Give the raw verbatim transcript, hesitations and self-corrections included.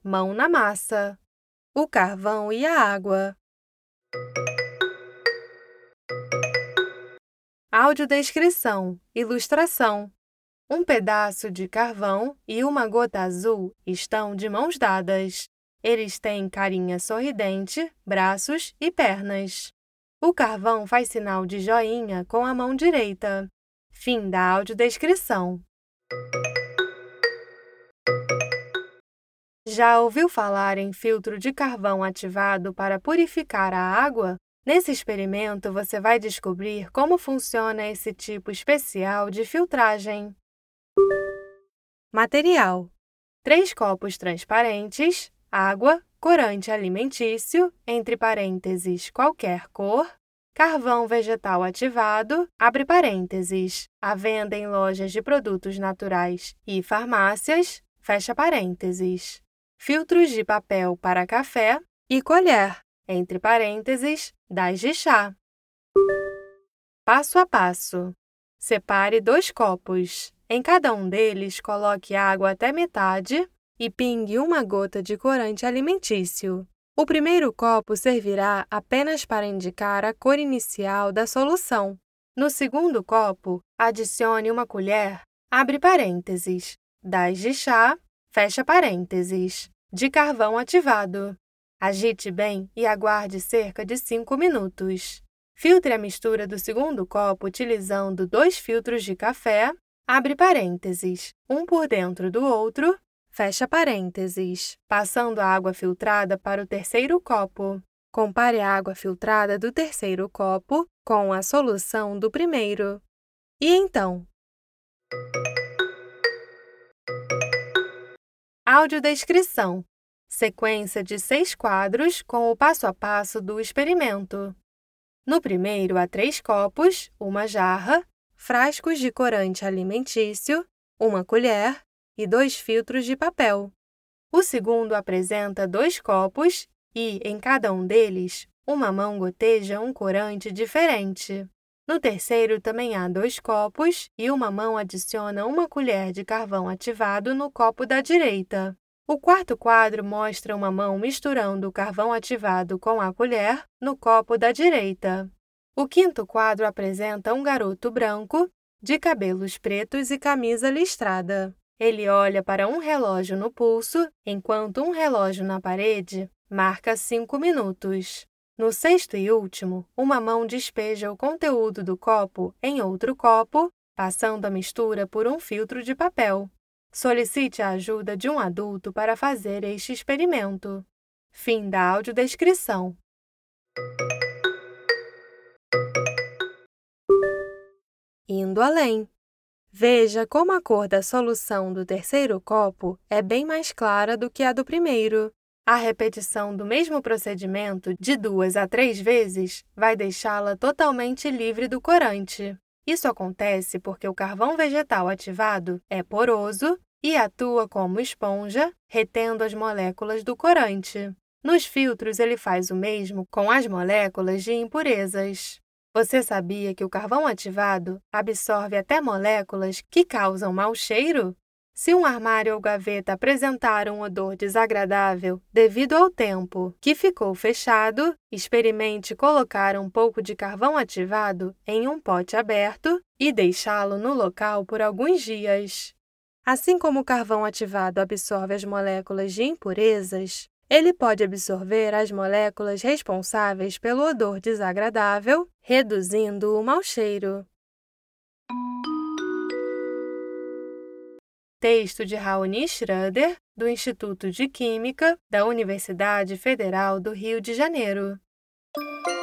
mão na massa. O carvão e a água. Audiodescrição, ilustração. Um pedaço de carvão e uma gota azul estão de mãos dadas. Eles têm carinha sorridente, braços e pernas. O carvão faz sinal de joinha com a mão direita. Fim da audiodescrição. Já ouviu falar em filtro de carvão ativado para purificar a água? Nesse experimento, você vai descobrir como funciona esse tipo especial de filtragem. Material: três copos transparentes, água, corante alimentício, entre parênteses, qualquer cor, carvão vegetal ativado, abre parênteses, à venda em lojas de produtos naturais e farmácias, fecha parênteses, filtros de papel para café e colher, entre parênteses, das de chá. Passo a passo. Separe dois copos. Em cada um deles, coloque água até metade e pingue uma gota de corante alimentício. O primeiro copo servirá apenas para indicar a cor inicial da solução. No segundo copo, adicione uma colher, abre parênteses, das de chá, fecha parênteses, de carvão ativado. Agite bem e aguarde cerca de cinco minutos. Filtre a mistura do segundo copo utilizando dois filtros de café, abre parênteses, um por dentro do outro, fecha parênteses, passando a água filtrada para o terceiro copo. Compare a água filtrada do terceiro copo com a solução do primeiro. E então? Audiodescrição. Sequência de seis quadros com o passo a passo do experimento. No primeiro, há três copos, uma jarra, frascos de corante alimentício, uma colher e dois filtros de papel. O segundo apresenta dois copos e, em cada um deles, uma mão goteja um corante diferente. No terceiro, também há dois copos e uma mão adiciona uma colher de carvão ativado no copo da direita. O quarto quadro mostra uma mão misturando o carvão ativado com a colher no copo da direita. O quinto quadro apresenta um garoto branco, de cabelos pretos e camisa listrada. Ele olha para um relógio no pulso, enquanto um relógio na parede marca cinco minutos. No sexto e último, uma mão despeja o conteúdo do copo em outro copo, passando a mistura por um filtro de papel. Solicite a ajuda de um adulto para fazer este experimento. Fim da audiodescrição. Indo além. Veja como a cor da solução do terceiro copo é bem mais clara do que a do primeiro. A repetição do mesmo procedimento de duas a três vezes vai deixá-la totalmente livre do corante. Isso acontece porque o carvão vegetal ativado é poroso e atua como esponja, retendo as moléculas do corante. Nos filtros, ele faz o mesmo com as moléculas de impurezas. Você sabia que o carvão ativado absorve até moléculas que causam mau cheiro? Se um armário ou gaveta apresentar um odor desagradável devido ao tempo que ficou fechado, experimente colocar um pouco de carvão ativado em um pote aberto e deixá-lo no local por alguns dias. Assim como o carvão ativado absorve as moléculas de impurezas, ele pode absorver as moléculas responsáveis pelo odor desagradável, reduzindo o mau cheiro. Texto de Raoni Schroeder, do Instituto de Química da Universidade Federal do Rio de Janeiro.